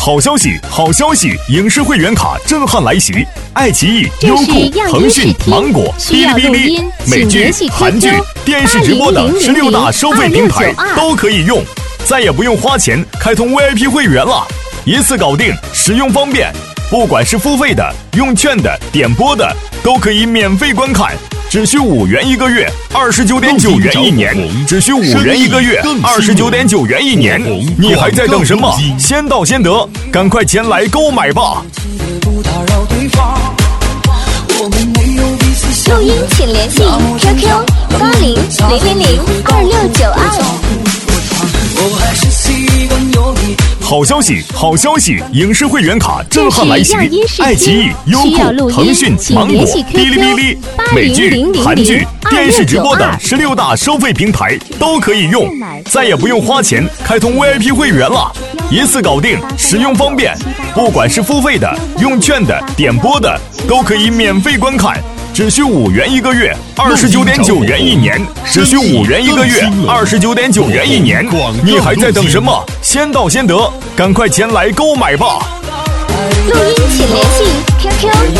好消息，好消息！影视会员卡震撼来袭，爱奇艺、优酷、腾讯、芒果、哔哩哔哩、美剧、韩剧、电视直播等16大收费平台都可以用，再也不用花钱开通 VIP 会员了，一次搞定，使用方便。不管是付费的、用券的、点播的，都可以免费观看。只需5元1个月，29.9元一年，只需5元1个月，29.9元一年，你还在等什么？先到先得，赶快前来购买吧！ 录音请联系 QQ8000002692。 好消息，好消息！影视会员卡震撼来袭，爱奇艺、优酷、腾讯、芒果、哔哩哔哩、美剧、韩剧、电视直播等16大收费平台都可以用，再也不用花钱开通 VIP 会员了，一次搞定，使用方便。不管是付费的、用券的、点播的，都可以免费观看。只需5元1个月，29.9元一年，只需5元1个月，29.9元一年，你还在等什么？先到先得，赶快前来购买吧！ 录音请联系 QQ